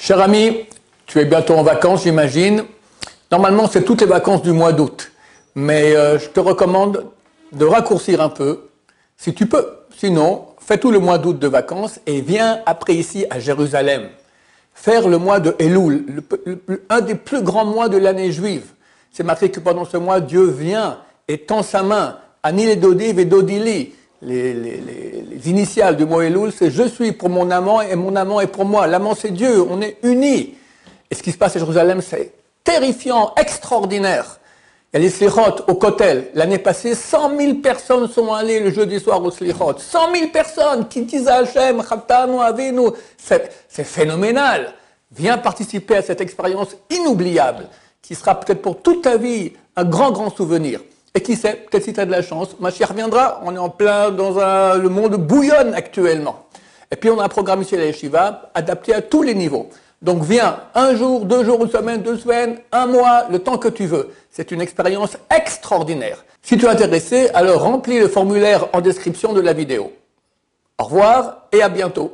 Cher ami, tu es bientôt en vacances, j'imagine. Normalement, c'est toutes les vacances du mois d'août. Mais je te recommande de raccourcir un peu, si tu peux. Sinon, fais tout le mois d'août de vacances et viens après ici à Jérusalem. Faire le mois de Elul, un des plus grands mois de l'année juive. C'est marqué que pendant ce mois, Dieu vient et tend sa main. Ani et Dodiv et Dodili. Les initiales du mot Elul, c'est « Je suis pour mon amant et mon amant est pour moi ». L'amant, c'est Dieu, on est unis. Et ce qui se passe à Jérusalem, c'est terrifiant, extraordinaire. Il y a les slichot au Kotel. L'année passée, 100 000 personnes sont allées le jeudi soir au slichot. 100 000 personnes qui disent à Hachem, Chatanu, Avinu. C'est phénoménal. Viens participer à cette expérience inoubliable qui sera peut-être pour toute ta vie un grand, grand souvenir. Et qui sait, peut-être si tu as de la chance, Mashiach reviendra, on est en plein dans le monde bouillonne actuellement. Et puis on a un programme ici à la Yeshiva adapté à tous les niveaux. Donc viens, un jour, 2 jours, une semaine, 2 semaines, 1 mois, le temps que tu veux. C'est une expérience extraordinaire. Si tu es intéressé, alors remplis le formulaire en description de la vidéo. Au revoir et à bientôt.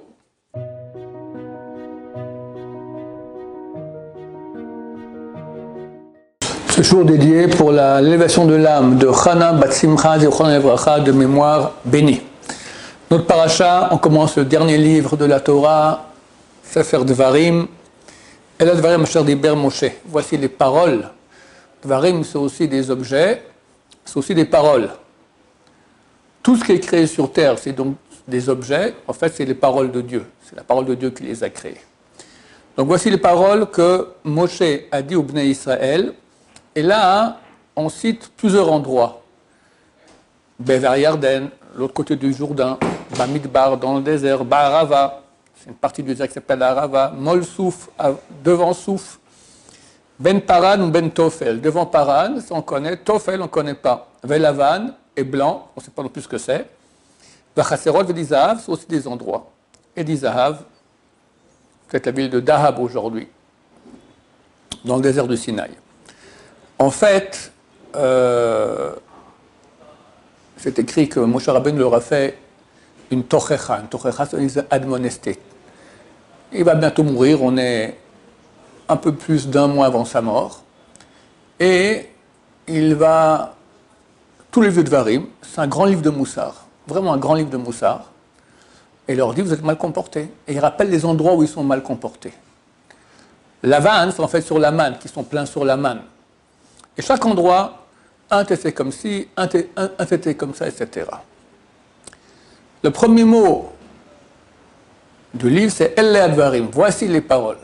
Ce jour dédié pour l'élévation de l'âme de Chana Bat Simcha Zichron Livracha de mémoire bénie. Notre paracha, on commence le dernier livre de la Torah, Sefer Devarim, et là Devarim Asher Diber Moshe. Voici les paroles. Devarim, c'est aussi des objets, c'est aussi des paroles. Tout ce qui est créé sur terre, c'est donc des objets. En fait, c'est les paroles de Dieu. C'est la parole de Dieu qui les a créés. Donc voici les paroles que Moshe a dit au Bnei Israël. Et là, on cite plusieurs endroits. Bever Yarden, l'autre côté du Jourdain, Bamidbar, dans le désert, Ba'arava, c'est une partie du désert qui s'appelle Arava, Mol Souf, devant Souf, Ben Paran ou Ben Tofel. Devant Paran, ça on connaît, Tofel on ne connaît pas. Velavan est blanc, on ne sait pas non plus ce que c'est. Vachaserot, Vedizahav, c'est aussi des endroits. Et Dizahav, peut-être la ville de Dahab aujourd'hui, dans le désert du Sinaï. En fait, c'est écrit que Moshe Rabbeinu leur a fait une tochecha. Une tochecha, ça veut dire admonesté. Il va bientôt mourir, on est un peu plus d'1 mois avant sa mort. Et il va, tous les vieux Devarim, c'est un grand livre de Moussar, vraiment un grand livre de Moussar, et il leur dit, vous êtes mal comportés. Et il rappelle les endroits où ils sont mal comportés. La vanne, c'est en fait sur la manne, qui sont pleins sur la manne. Et chaque endroit, un t'était comme ci, un t'était comme ça, etc. Le premier mot du livre, c'est Elle Advarim. Voici les paroles.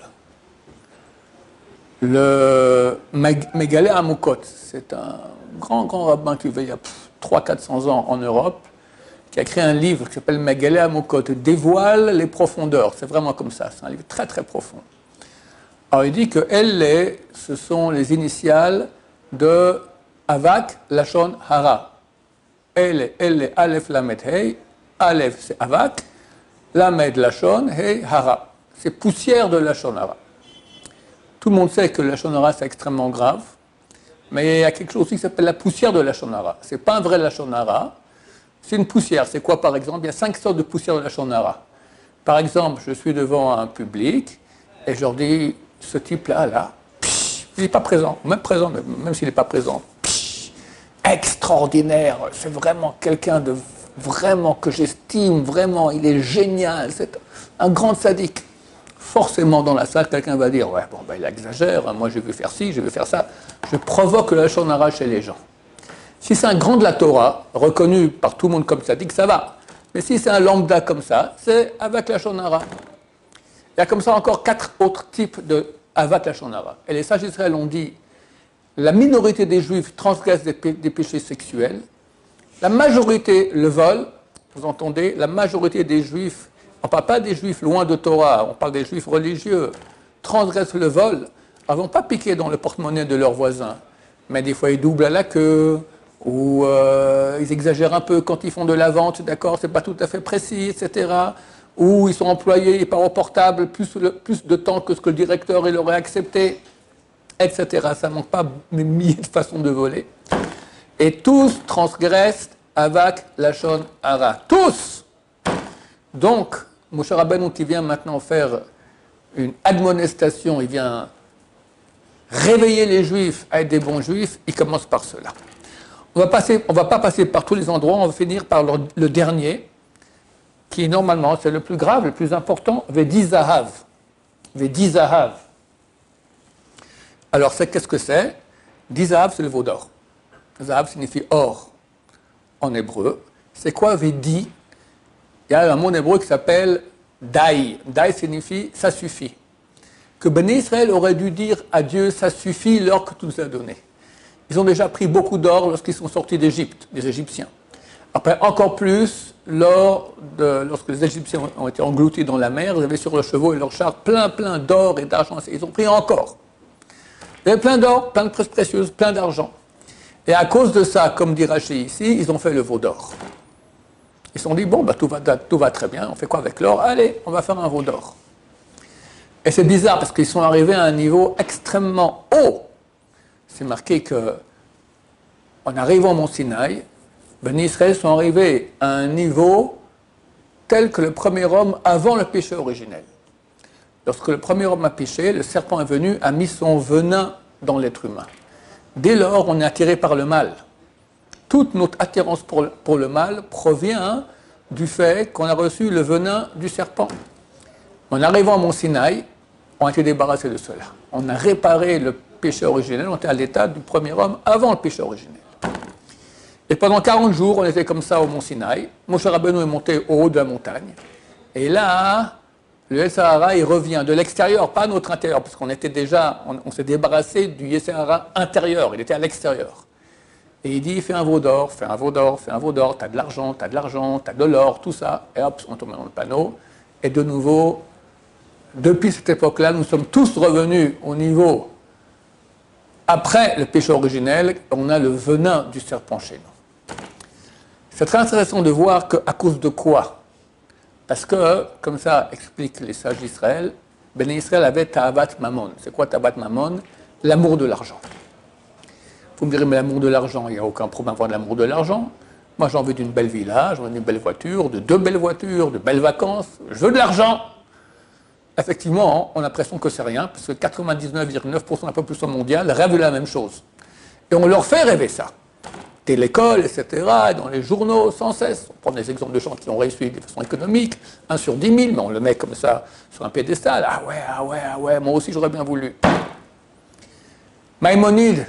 Le Megalé Amukot, c'est un grand rabbin qui vivait il y a 300-400 ans en Europe, qui a créé un livre qui s'appelle Megalé Amukot, dévoile les profondeurs. C'est vraiment comme ça, c'est un livre très très profond. Alors il dit que Elle, ce sont les initiales de Avak Lashon Hara. Elle, Aleph, Lamed, Hey. Aleph, c'est Avak. Lamed, Lashon, Hey, Hara. C'est poussière de Lashon Hara. Tout le monde sait que Lashon Hara, c'est extrêmement grave. Mais il y a quelque chose aussi qui s'appelle la poussière de Lashon Hara. Ce n'est pas un vrai Lashon Hara. C'est une poussière. C'est quoi, par exemple? Il y a 5 sortes de poussière de Lashon Hara. Par exemple, je suis devant un public et je leur dis, ce type-là, il n'est pas présent, même présent, même s'il n'est pas présent. Extraordinaire, c'est vraiment quelqu'un de vraiment que j'estime, vraiment, il est génial, c'est un grand sadique. Forcément, dans la salle, quelqu'un va dire, ouais, bon, ben, il exagère, moi je vais faire ci, je vais faire ça. Je provoque la Lashon Hara chez les gens. Si c'est un grand de la Torah, reconnu par tout le monde comme sadique, ça va. Mais si c'est un lambda comme ça, c'est avec la Lashon Hara. Il y a comme ça encore 4 autres types de Avat Lashon Hara. Et les sages d'Israël ont dit, la minorité des Juifs transgressent des péchés sexuels, la majorité le vol, vous entendez, la majorité des Juifs, on ne parle pas des Juifs loin de Torah, on parle des Juifs religieux, transgressent le vol, ils ne vont pas piquer dans le porte-monnaie de leurs voisins, mais des fois ils doublent à la queue, ou ils exagèrent un peu quand ils font de la vente, d'accord, c'est pas tout à fait précis, etc., ou ils sont employés par au portable plus de temps que ce que le directeur il aurait accepté, etc. Ça ne manque pas de milliers de façons de voler. Et tous transgressent avec Lashon Hara. Tous. Donc, Moshe Rabbeinu qui vient maintenant faire une admonestation, il vient réveiller les Juifs à être des bons Juifs, il commence par cela. On va pas passer par tous les endroits, on va finir par le dernier, qui normalement, c'est le plus grave, le plus important, Vedi Zahav. Vedi Zahav. Alors, qu'est-ce que c'est? Zahav, c'est le veau d'or. Zahav signifie or en hébreu. C'est quoi Vedi? Il y a un mot en hébreu qui s'appelle Dai. Dai signifie ça suffit. Que Ben Israël aurait dû dire à Dieu ça suffit l'or que tu nous as donné. Ils ont déjà pris beaucoup d'or lorsqu'ils sont sortis d'Égypte, des Égyptiens. Après, encore plus, lorsque les Égyptiens ont été engloutis dans la mer, ils avaient sur leurs chevaux et leurs chars plein d'or et d'argent. Ils ont pris encore. Il y avait plein d'or, plein de pièces précieuses, plein d'argent. Et à cause de ça, comme dit Rachid ici, ils ont fait le veau d'or. Ils se sont dit, bon, bah, tout va très bien, on fait quoi avec l'or? Allez, on va faire un veau d'or. Et c'est bizarre parce qu'ils sont arrivés à un niveau extrêmement haut. C'est marqué que, en arrivant au Mont Sinaï, Ben Israël sont arrivés à un niveau tel que le premier homme avant le péché originel. Lorsque le premier homme a péché, le serpent est venu, a mis son venin dans l'être humain. Dès lors, on est attiré par le mal. Toute notre attirance pour le mal provient du fait qu'on a reçu le venin du serpent. En arrivant à Mont Sinaï, on a été débarrassé de cela. On a réparé le péché originel, on était à l'état du premier homme avant le péché originel. Et pendant 40 jours, on était comme ça au Mont Sinaï. Moshe Rabbeinu est monté au haut de la montagne. Et là, le Yetzer Hara, il revient de l'extérieur, pas notre intérieur, parce qu'on était déjà, on s'est débarrassé du Yetzer Hara intérieur, il était à l'extérieur. Et il dit, fais un veau d'or, fais un veau d'or, fais un veau d'or, t'as de l'argent, t'as de l'or, tout ça. Et hop, on tombe dans le panneau. Et de nouveau, depuis cette époque-là, nous sommes tous revenus au niveau, après le péché originel, on a le venin du serpent chez nous. C'est très intéressant de voir qu'à cause de quoi? Parce que, comme ça expliquent les sages d'Israël, Ben Israël avait Ta'avat Mammon. C'est quoi Ta'avat Mammon? L'amour de l'argent. Vous me direz, mais l'amour de l'argent, il n'y a aucun problème à avoir de l'amour de l'argent. Moi, j'ai envie d'une belle villa, j'ai envie d'une belle voiture, de 2 belles voitures, de belles vacances. Je veux de l'argent. Effectivement, on a l'impression que c'est rien, parce que 99,9% de la population mondiale rêve de la même chose. Et on leur fait rêver ça. Dès l'école, etc., dans les journaux, sans cesse. On prend des exemples de gens qui ont réussi de façon économique, 1 sur 10 000, mais on le met comme ça sur un piédestal. Ah ouais, moi aussi j'aurais bien voulu. Maïmonide,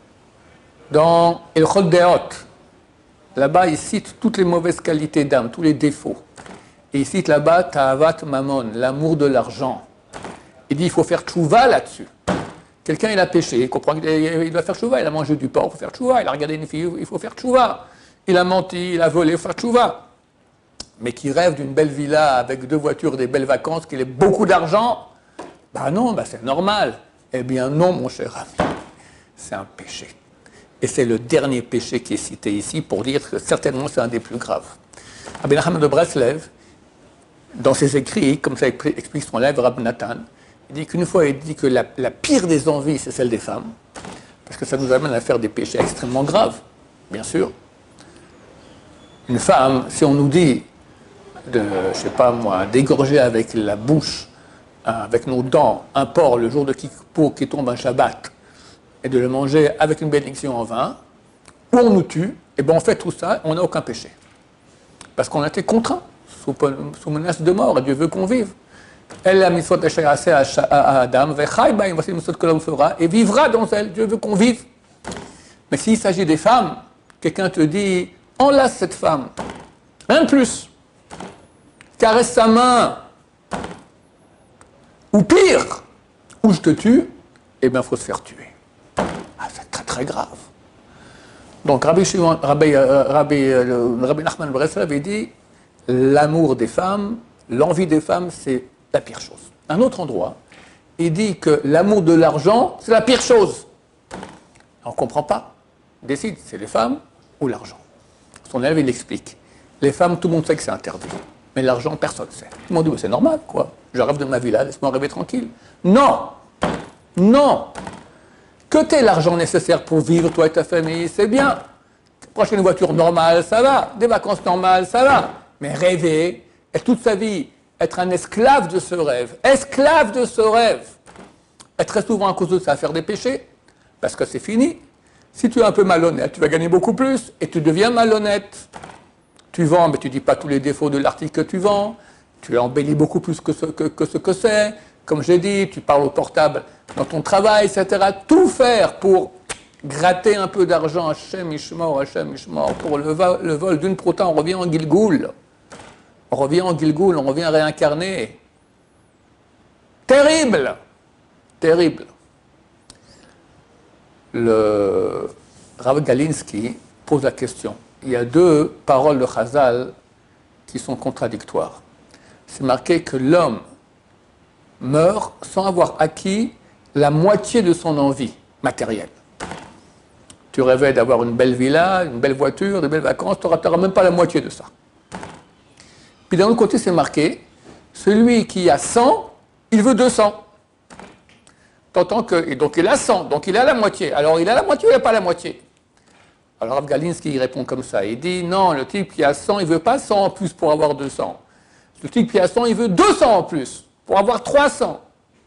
dans Ilchot Deot, là-bas, il cite toutes les mauvaises qualités d'âme, tous les défauts. Et il cite là-bas Ta'avat Mammon, l'amour de l'argent. Il dit il faut faire tchouva là-dessus. Quelqu'un, il a péché, il comprend qu'il doit faire tchouva, il a mangé du porc, il faut faire tchouva, il a regardé une fille, il faut faire tchouva. Il a menti, il a volé, il faut faire tchouva. Mais qui rêve d'une belle villa avec 2 voitures, des belles vacances, qu'il ait beaucoup d'argent, non, c'est normal. Eh bien non, mon cher ami, c'est un péché. Et c'est le dernier péché qui est cité ici pour dire que certainement c'est un des plus graves. Rabbi Nachman de Breslev, dans ses écrits, comme ça explique son livre Rabbi Nathan, il dit qu'une fois, il dit que la pire des envies, c'est celle des femmes, parce que ça nous amène à faire des péchés extrêmement graves, bien sûr. Une femme, si on nous dit de, je sais pas moi, d'égorger avec la bouche, avec nos dents, un porc le jour de Kippour qui tombe un Shabbat, et de le manger avec une bénédiction en vin, ou on nous tue, et bien on fait tout ça, on n'a aucun péché. Parce qu'on a été contraint, sous menace de mort, et Dieu veut qu'on vive. Elle a mitzvot à Adam, voici les mitzvot que l'homme fera, et vivra dans elle, Dieu veut qu'on vive. Mais s'il s'agit des femmes, quelqu'un te dit, enlace cette femme, rien de plus, caresse sa main, ou pire, ou je te tue, eh bien il faut se faire tuer. C'est très très grave. Donc Rabbi Nachman de Breslev avait dit l'amour des femmes, l'envie des femmes, c'est la pire chose. Un autre endroit, il dit que l'amour de l'argent, c'est la pire chose. On ne comprend pas. Décide, c'est les femmes ou l'argent. Son élève, il explique. Les femmes, tout le monde sait que c'est interdit. Mais l'argent, personne ne sait. Tout le monde dit, c'est normal, quoi. Je rêve de ma villa, laisse-moi rêver tranquille. Non. Non. Que tu aies l'argent nécessaire pour vivre, toi et ta famille, c'est bien. Prochaine une voiture normale, ça va. Des vacances normales, ça va. Mais rêver, et toute sa vie, être un esclave de ce rêve. Esclave de ce rêve. Et très souvent, à cause de ça, faire des péchés, parce que c'est fini. Si tu es un peu malhonnête, tu vas gagner beaucoup plus, et tu deviens malhonnête. Tu vends, mais tu ne dis pas tous les défauts de l'article que tu vends. Tu embellis beaucoup plus que ce que c'est. Comme j'ai dit, tu parles au portable dans ton travail, etc. Tout faire pour gratter un peu d'argent, Hachem Ishmor, pour le vol d'une prota, on revient en Gilgoul. On revient en Gilgoul, on revient réincarné. Terrible! Terrible. Le Rav Galinsky pose la question. Il y a deux paroles de Chazal qui sont contradictoires. C'est marqué que l'homme meurt sans avoir acquis la moitié de son envie matérielle. Tu rêvais d'avoir une belle villa, une belle voiture, des belles vacances, tu n'auras même pas la moitié de ça. Puis d'un autre côté, c'est marqué, celui qui a 100, il veut 200. T'entends que, et donc il a 100, donc il a la moitié. Alors il a la moitié ou il n'a pas la moitié? Alors Rav Galinsky répond comme ça, il dit, non, le type qui a 100, il ne veut pas 100 en plus pour avoir 200. Le type qui a 100, il veut 200 en plus pour avoir 300.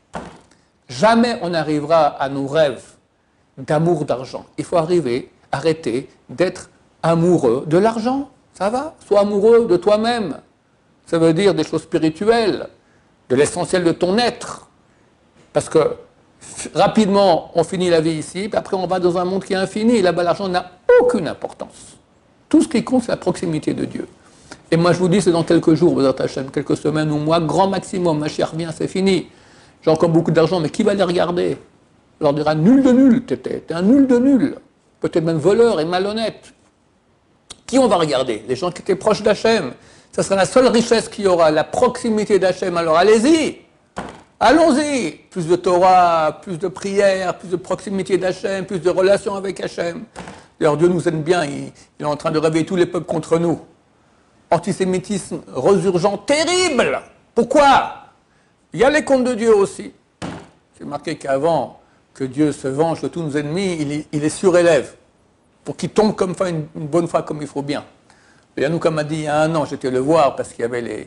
Jamais on n'arrivera à nos rêves d'amour d'argent. Il faut arrêter d'être amoureux de l'argent. Ça va? Sois amoureux de toi-même. Ça veut dire des choses spirituelles, de l'essentiel de ton être. Parce que rapidement, on finit la vie ici, puis après on va dans un monde qui est infini, et là-bas l'argent n'a aucune importance. Tout ce qui compte, c'est la proximité de Dieu. Et moi je vous dis, c'est dans quelques jours, quelques semaines ou mois, grand maximum, ma chère, viens, c'est fini. J'ai encore beaucoup d'argent, mais qui va les regarder? On leur dira, nul de nul, t'es un nul de nul. Peut-être même voleur et malhonnête. Qui on va regarder? Les gens qui étaient proches d'Hachem. Ça sera la seule richesse qu'il y aura, la proximité d'Hachem. Alors allez-y, allons-y. Plus de Torah, plus de prière, plus de proximité d'Hachem, plus de relations avec Hachem. D'ailleurs, Dieu nous aime bien, il est en train de réveiller tous les peuples contre nous. Antisémitisme résurgent terrible. Pourquoi? Il y a les comptes de Dieu aussi. C'est marqué qu'avant que Dieu se venge de tous nos ennemis, il les surélève pour qu'ils tombent comme ça une bonne fois comme il faut bien. Yanouka m'a dit il y a un an, j'étais le voir parce qu'il y avait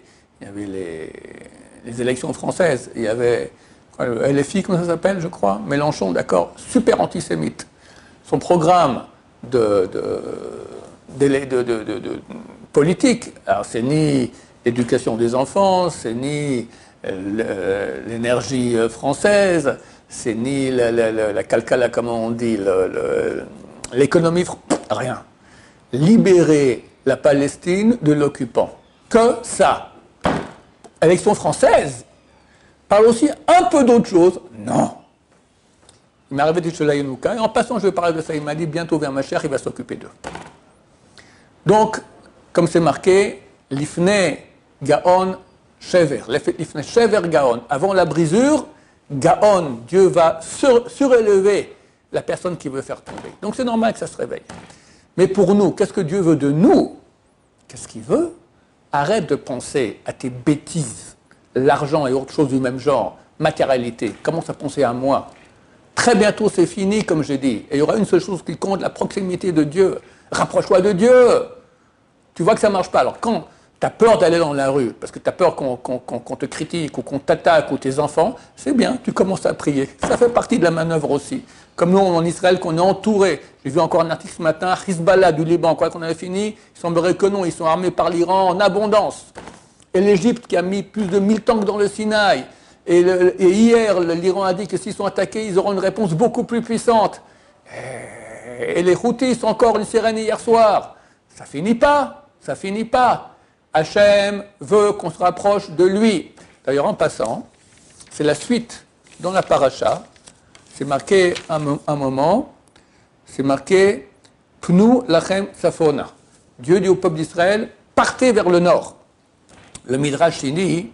les élections françaises. Il y avait le LFI, comment ça s'appelle, je crois, Mélenchon, d'accord, super antisémite. Son programme de politique, alors c'est ni l'éducation des enfants, c'est ni l'énergie française, c'est ni la calcala, comment on dit, l'économie, rien. Libérer la Palestine de l'occupant. Que ça. Élection française parle aussi un peu d'autre chose. Non. Il m'est arrivé de chez Yanouka, et en passant, je vais parler de ça. Il m'a dit bientôt vers ma chère, il va s'occuper d'eux. Donc, comme c'est marqué, l'ifne gaon shever. L'ifne shever gaon. Avant la brisure, gaon, Dieu va surélever la personne qui veut faire tomber. Donc c'est normal que ça se réveille. Mais pour nous, qu'est-ce que Dieu veut de nous? Qu'est-ce qu'il veut? Arrête de penser à tes bêtises, l'argent et autres choses du même genre, matérialité. Commence à penser à moi. Très bientôt, c'est fini, comme j'ai dit. Et il y aura une seule chose qui compte, la proximité de Dieu. Rapproche-toi de Dieu. Tu vois que ça ne marche pas. Alors quand tu as peur d'aller dans la rue, parce que tu as peur qu'on te critique ou qu'on t'attaque ou tes enfants, c'est bien, tu commences à prier. Ça fait partie de la manœuvre aussi. Comme nous, en Israël, qu'on est entouré. J'ai vu encore un article ce matin, Hezbollah du Liban, quoi qu'on avait fini, il semblerait que non, ils sont armés par l'Iran en abondance. Et l'Égypte qui a mis plus de 1000 tanks dans le Sinaï. Et hier, l'Iran a dit que s'ils sont attaqués, ils auront une réponse beaucoup plus puissante. Et les Houthis ont encore une sirène hier soir. Ça finit pas, ça finit pas. Hachem veut qu'on se rapproche de lui. D'ailleurs, en passant, c'est la suite dans la paracha. C'est marqué un moment, c'est marqué Pnu lachem safona. Dieu dit au peuple d'Israël, partez vers le nord. Le Midrash dit,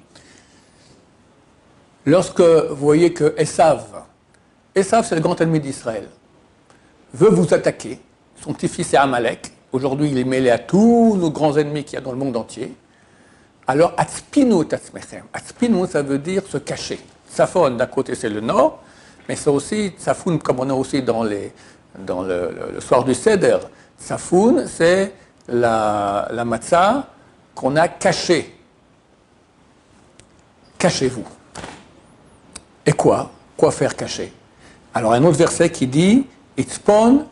lorsque vous voyez que Esav, c'est le grand ennemi d'Israël, veut vous attaquer, son petit-fils est Amalek, aujourd'hui il est mêlé à tous nos grands ennemis qu'il y a dans le monde entier, alors atspinu tatzmechem. Atspinu, ça veut dire se cacher. Safon, d'un côté c'est le nord, mais c'est aussi, Safoun, comme on a aussi dans le soir du Seder, Safoun, c'est la matzah qu'on a cachée. cachez-vous. Et quoi? Quoi faire cacher? Alors, un autre verset qui dit, Itzpon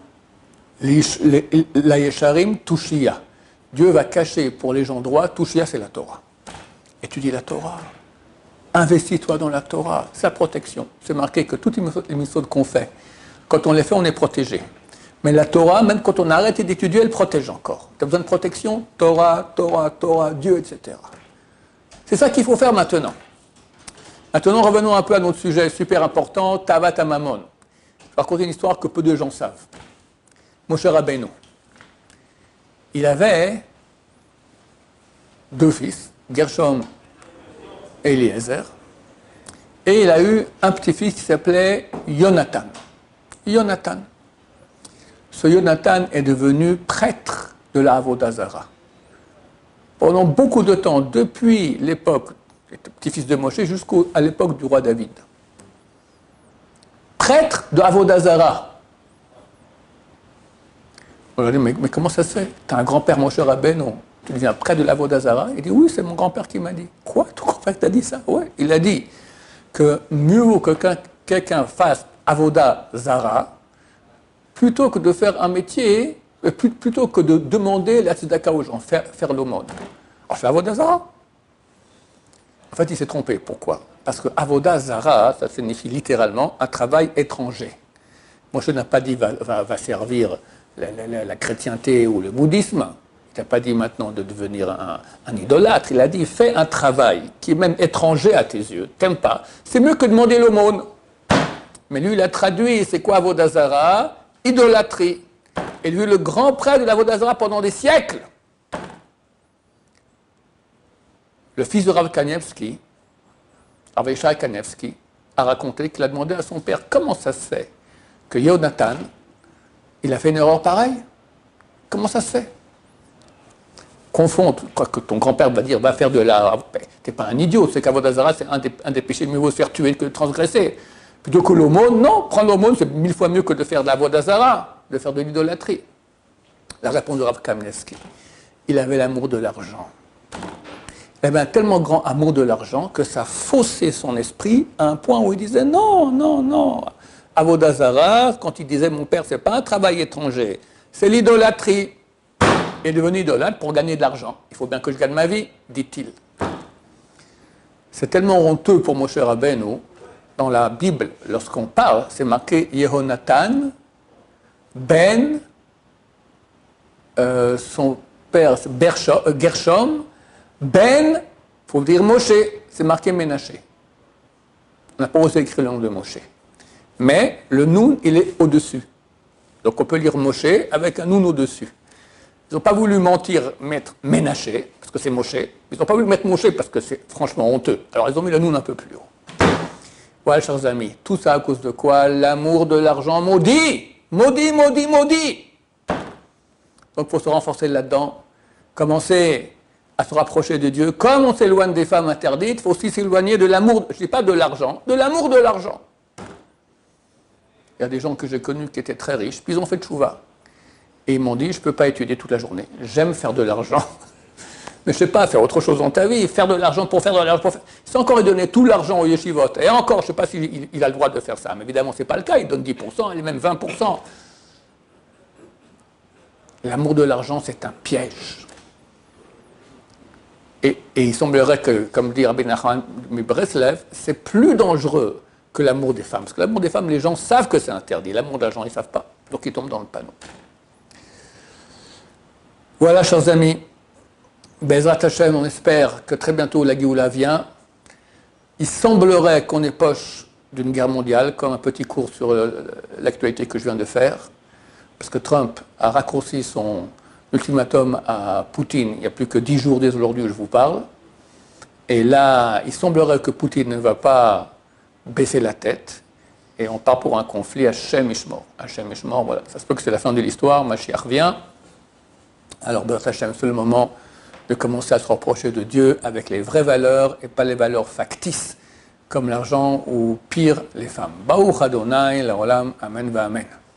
la yesharim tushia. Dieu va cacher pour les gens droits, tushia c'est la Torah. Étudie la Torah. Investis-toi dans la Torah, sa protection. C'est marqué que toutes les mitzvot qu'on fait, quand on les fait, on est protégé. Mais la Torah, même quand on arrête d'étudier, elle protège encore. Tu as besoin de protection? Torah, Torah, Torah, Dieu, etc. C'est ça qu'il faut faire maintenant. Maintenant, revenons un peu à notre sujet super important, Tavat Hamamon. Je vais raconter une histoire que peu de gens savent. Moshe Rabbeinu, il avait 2 fils, Gershom et Eliezer, et il a eu un petit-fils qui s'appelait Yonatan. Yonatan. Ce Yonatan est devenu prêtre de la Avodah Zara. Pendant beaucoup de temps, depuis l'époque du petit-fils de Moshe jusqu'à l'époque du roi David. Prêtre de Avodah Zara. On lui a dit, mais comment ça se fait? Tu as un grand-père Moshe Rabbeinu, tu deviens prêtre de l'Avodah Zara? Il dit, oui, c'est mon grand-père qui m'a dit. Quoi? Ton grand-père t'a dit ça? Oui. Il a dit que mieux vaut que quelqu'un fasse Avodah Zara plutôt que de faire un métier, plutôt que de demander la tzedaka aux gens, faire l'aumône. Alors, je fais Avodah Zara. En fait, il s'est trompé. Pourquoi? Parce que Avodah Zara, ça signifie littéralement un travail étranger. Moshe n'a pas dit va servir la chrétienté ou le bouddhisme. Il n'a pas dit maintenant de devenir un idolâtre. Il a dit fais un travail qui est même étranger à tes yeux. T'aimes pas. C'est mieux que de demander l'aumône. Mais lui, il a traduit c'est quoi Avodah Zara? Idolâtrie. Et lui, le grand prêtre de l'Avodah Zara pendant des siècles. Le fils de Rav Kanievski, Rav Yishai Kanievski, a raconté qu'il a demandé à son père comment ça se fait que Yonatan, il a fait une erreur pareille. Comment ça se fait? Confond, quoi que ton grand-père va dire, va faire de la... T'es pas un idiot, c'est qu'Avodah Zara, c'est un des péchés, mieux vaut se faire tuer que de transgresser. Plutôt que l'aumône, non, prendre l'aumône, c'est 1000 fois mieux que de faire de l'Avodah Zara, de faire de l'idolâtrie. La réponse de Rav Kanievski, il avait l'amour de l'argent. Il avait un tellement grand amour de l'argent que ça faussait son esprit à un point où il disait non, non, non. Avodah Zara, quand il disait mon père, c'est pas un travail étranger, c'est l'idolâtrie. Il est devenu idolâtre pour gagner de l'argent. Il faut bien que je gagne ma vie, dit-il. C'est tellement honteux pour Moshe Rabbeinu. Dans la Bible, lorsqu'on parle, c'est marqué Yehonatan, son père Gershom, il faut dire Moshe, c'est marqué Ménaché. On n'a pas osé écrire le nom de Moshe. Mais le Noun, il est au-dessus. Donc on peut lire Moshe avec un Noun au-dessus. Ils n'ont pas voulu mentir, mettre Ménaché, parce que c'est Moshe. Ils n'ont pas voulu mettre Moshe parce que c'est franchement honteux. Alors ils ont mis le Noun un peu plus haut. Voilà, chers amis, tout ça à cause de quoi? L'amour de l'argent maudit. Maudit, maudit, maudit. Donc il faut se renforcer là-dedans. Commencer à se rapprocher de Dieu. Comme on s'éloigne des femmes interdites, il faut aussi s'éloigner de l'amour, je ne dis pas de l'argent, de l'amour de l'argent. Il y a des gens que j'ai connus qui étaient très riches, puis ils ont fait tchouva. Et ils m'ont dit, je ne peux pas étudier toute la journée. J'aime faire de l'argent. Mais je ne sais pas, faire autre chose dans ta vie, faire de l'argent pour faire de l'argent. C'est encore donner tout l'argent au yeshivot. Et encore, je ne sais pas s'il a le droit de faire ça. Mais évidemment, ce n'est pas le cas. Il donne 10%, il est même 20%. L'amour de l'argent, c'est un piège. Et il semblerait que, comme dit Rabbi Nachman Breslev, c'est plus dangereux que l'amour des femmes. Parce que l'amour des femmes, les gens savent que c'est interdit. L'amour de l'argent, ils ne savent pas. Donc ils tombent dans le panneau. Voilà, chers amis. Bezrat Hashem, on espère que très bientôt la Géoula vient. Il semblerait qu'on est poche d'une guerre mondiale, comme un petit cours sur l'actualité que je viens de faire. Parce que Trump a raccourci son ultimatum à Poutine, il n'y a plus que 10 jours dès aujourd'hui où je vous parle. Et là, il semblerait que Poutine ne va pas baisser la tête. Et on part pour un conflit à Hashem Ishmor. Hashem Ishmor, voilà. Ça se peut que c'est la fin de l'histoire, Mashiach vient. Alors, Bezrat Hashem, c'est le moment de commencer à se rapprocher de Dieu avec les vraies valeurs et pas les valeurs factices, comme l'argent ou pire, les femmes. Baruch Adonai, l'olam, amen va amen.